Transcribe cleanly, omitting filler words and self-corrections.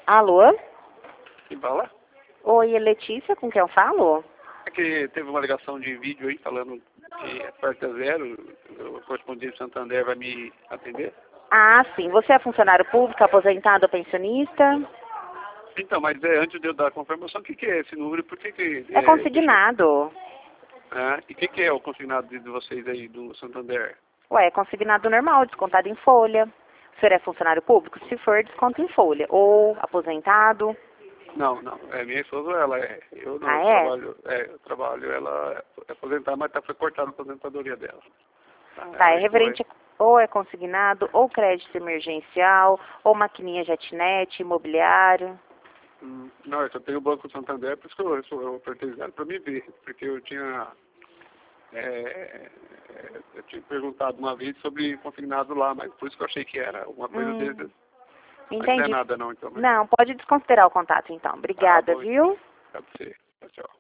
Alô? Quem fala? Oi, é Letícia, com quem eu falo? É que teve uma ligação de vídeo aí falando que a porta zero, o correspondente Santander vai me atender. Ah, sim. Você é funcionário público, aposentado ou pensionista? Então, mas antes de eu dar a confirmação, o que é esse número? Por que É consignado. e o que é o consignado de vocês aí do Santander? Ué, é consignado normal, descontado em folha. O senhor é funcionário público? Se for, desconto em folha. Ou aposentado? Não, não. Minha esposa, ela é. Eu não, Ah, é? eu trabalho, ela é aposentada, mas foi cortada a aposentadoria dela. Tá, é Ela foi. referente ou é consignado, ou crédito emergencial, ou maquininha jetnet, imobiliário. Não, eu só tenho o Banco Santander, por isso que eu apertei zero para me ver, porque eu tinha perguntado uma vez sobre consignado lá, mas por isso que eu achei que era alguma coisa desses. Mas não é Entendi. nada não, então, né? Não, pode desconsiderar o contato então. Tá Obrigada, bom, então. viu? Pode ser. Tchau, tchau.